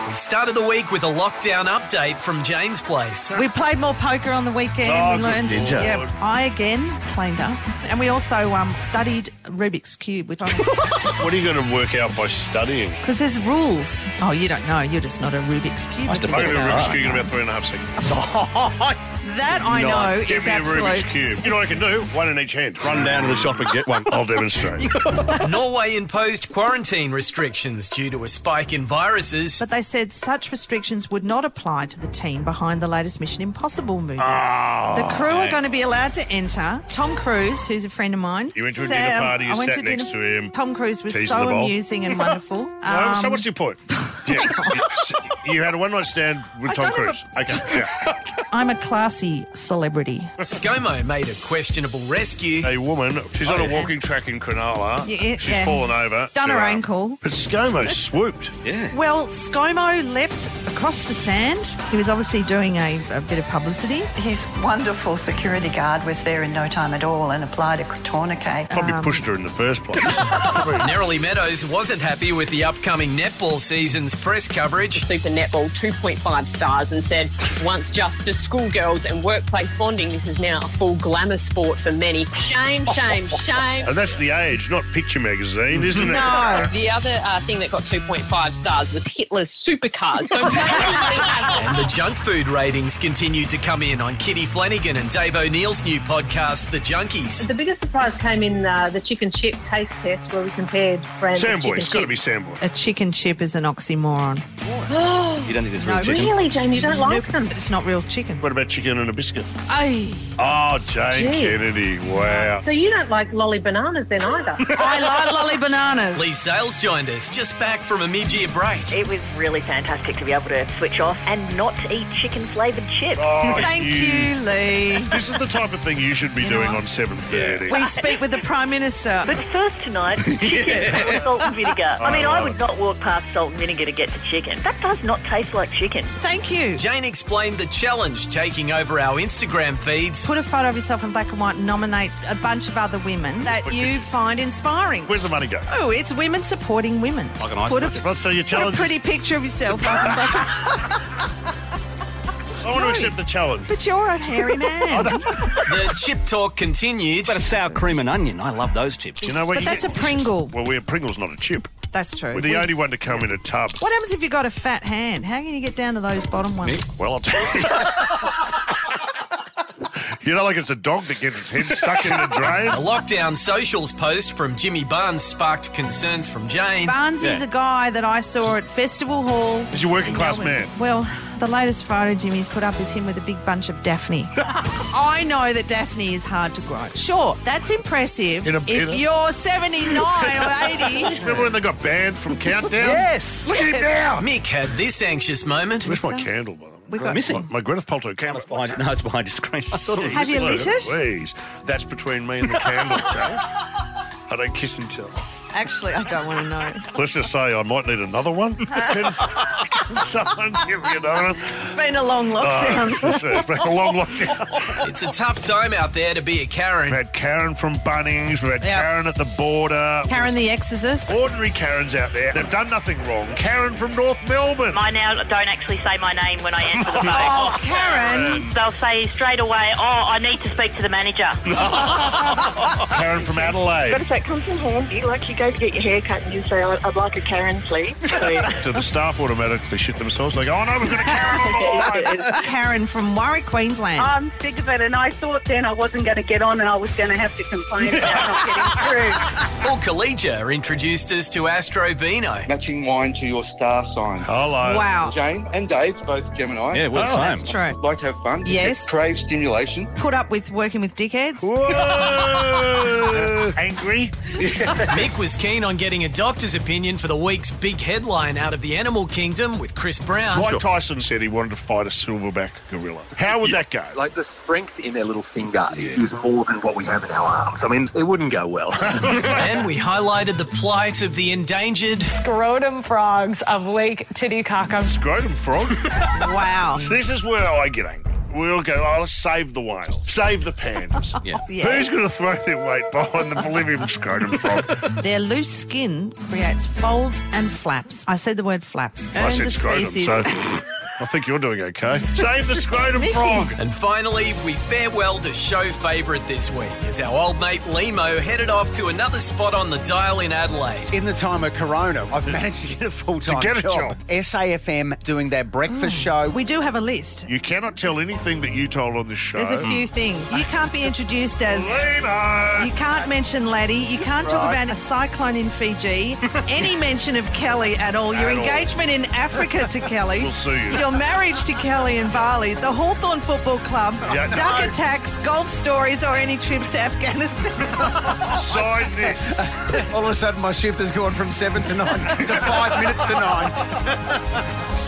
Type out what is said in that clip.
We started the week with a lockdown update from Jane's place. We played more poker on the weekend. We learned. did ya? Yeah, I again cleaned up, and we also studied Rubik's Cube, which What are you going to work out by studying? because there's rules. Oh, you don't know. You're just not a Rubik's Cube. I'm going to do a Rubik's Cube in about 3.5 seconds. That I know Give is me a Rubik's absolute. Cube. You know what I can do? One in each hand. Run down to the shop and get one. I'll demonstrate. Norway imposed quarantine restrictions due to a spike in viruses. But they said such restrictions would not apply to the team behind the latest Mission Impossible movie. Oh, The crew are going to be allowed to enter. Tom Cruise, who's a friend of mine. You went to a dinner party, you I went sat to a next to him. Tom Cruise was Teasing the so bowl. amusing and wonderful. So what's your point? Yeah. You had a one-night stand with I Tom don't have Cruise. Okay, yeah. I'm a classy celebrity. ScoMo made a questionable rescue. A woman, she's on a walking track in Cronulla. Yeah, She's yeah. fallen over. Done her Sure. ankle. But ScoMo swooped. Yeah. Well, ScoMo leapt across the sand. He was obviously doing a bit of publicity. His wonderful security guard was there in no time at all and applied a tourniquet. Probably pushed her in the first place. Nerily Meadows wasn't happy with the upcoming netball season's press coverage. Super Netball 2.5 stars and said, once just for schoolgirls and workplace bonding, this is now a full glamour sport for many. Shame, shame, shame. And that's The Age, not Picture Magazine, isn't it? No. The other thing that got 2.5 stars was Hitler's supercars. So maybe we have And the junk food ratings continued to come in on Kitty Flanagan and Dave O'Neill's new podcast, The Junkies. The biggest surprise came in the chicken chip taste test where we compared brands of Samboy, chicken it's got to chip. be Samboy. A chicken chip is an oxymoron. You don't think it's No, real chicken? Really, Jane, you don't like them? It's not real chicken. What about chicken and a biscuit? Ay, Oh, Jane Gee. Kennedy, wow. So you don't like lolly bananas then either? I like lolly bananas. Lee Sales joined us just back from a mid-year break. It was really fantastic to be able to switch off and not eat chicken-flavoured chips. Oh, Thank you, Lee. This is the type of thing you should be doing on 7:30. We speak with the Prime Minister. But first tonight, chicken or salt and vinegar. I mean, I would not walk past salt and vinegar to get to chicken. That does not taste like chicken. Thank you. Jane explained the challenge taking over our Instagram feeds. Put a photo of yourself in black and white and nominate a bunch of other women that you find inspiring. Where's the money go? Oh, it's women supporting women. Like an ice Put bucket. a, Well, so your put a challenge is- pretty picture of yourself up in black I want to accept the challenge. But you're a hairy man. The chip talk continued. But a sour cream and onion. I love those chips. You know what? But that's a Pringle. Well, Pringle's not a chip. That's true. We're the only one to come in a tub. What happens if you've got a fat hand? How can you get down to those bottom ones? Well, I'll tell you. You know, like it's a dog that gets its head stuck in the drain. A lockdown socials post from Jimmy Barnes sparked concerns from Jane. Barnes is a guy that I saw at Festival Hall. He's a working class Melbourne. man. Well, the latest photo Jimmy's put up is him with a big bunch of Daphne. I know that Daphne is hard to grow. Sure, that's impressive if you're 79 or 80. Remember when they got banned from Countdown? Yes. Look at him now. Mick had this anxious moment. Where's my candle, by the way? We got Missing. My Gwyneth Paltrow candle. Behind it. No, it's behind your screen. I thought it was. Have you lit it? Please. That's between me and the candle, Jane. I don't kiss and tell. Actually, I don't want to know. Let's just say I might need another one. Can someone give me another one? It's been a long lockdown. It's been a long lockdown. It's a tough time out there to be a Karen. We've had Karen from Bunnings. We've had Yep. Karen at the border. Karen the Exorcist. Ordinary Karens out there. They've done nothing wrong. Karen from North Melbourne. I now don't actually say my name when I enter the phone. Oh, Karen. They'll say straight away, I need to speak to the manager. Karen from Adelaide. But if that comes in handy, like you go to get your hair cut and you say, I'd like a Karen, please. Do the staff automatically shit themselves? They go, oh no, we've got a Karen on the line. Karen from Warwick, Queensland. I'm sick of it, and I thought then I wasn't going to get on and I was going to have to complain about not getting through. Paul Collegia introduced us to Astro Vino. Matching wine to your star sign. Hello. Wow. Jane and Dave, both Gemini. Yeah, well, That's same. true. Like to have fun. Yes. Crave stimulation. Put up with working with dickheads. Whoa. Angry? Mick was keen on getting a doctor's opinion for the week's big headline out of the animal kingdom with Chris Brown. Mike Tyson said he wanted to fight a silverback gorilla. How would that go? Like the strength in their little finger is more than what we have in our arms. I mean, it wouldn't go well. And we highlighted the plight of the endangered Scrotum frogs of Lake Titicaca. Scrotum frog? Wow. So this is where I get angry. We'll go, let's save the whales. Save the pandas. Who's going to throw their weight behind the Bolivian scrotum frog? Their loose skin creates folds and flaps. I said the word flaps. I said scrotum, so I think you're doing okay. Save the scrotum frog. And finally, we farewell to show favourite this week as our old mate Limo headed off to another spot on the dial in Adelaide. In the time of Corona, I've managed to get a full-time job. SAFM doing their breakfast show. We do have a list. You cannot tell anything that you told on this show. There's a few things. You can't be introduced as Limo. You can't mention Laddie. You can't talk about a cyclone in Fiji. Any mention of Kelly at all. Your engagement in Africa to Kelly. We'll sue you. Your marriage to Kelly in Bali. The Hawthorn Football Club. Duck attacks, golf stories, or any trips to Afghanistan. Sign this. All of a sudden, my shift has gone from 7 to 9 to 5 minutes to 9.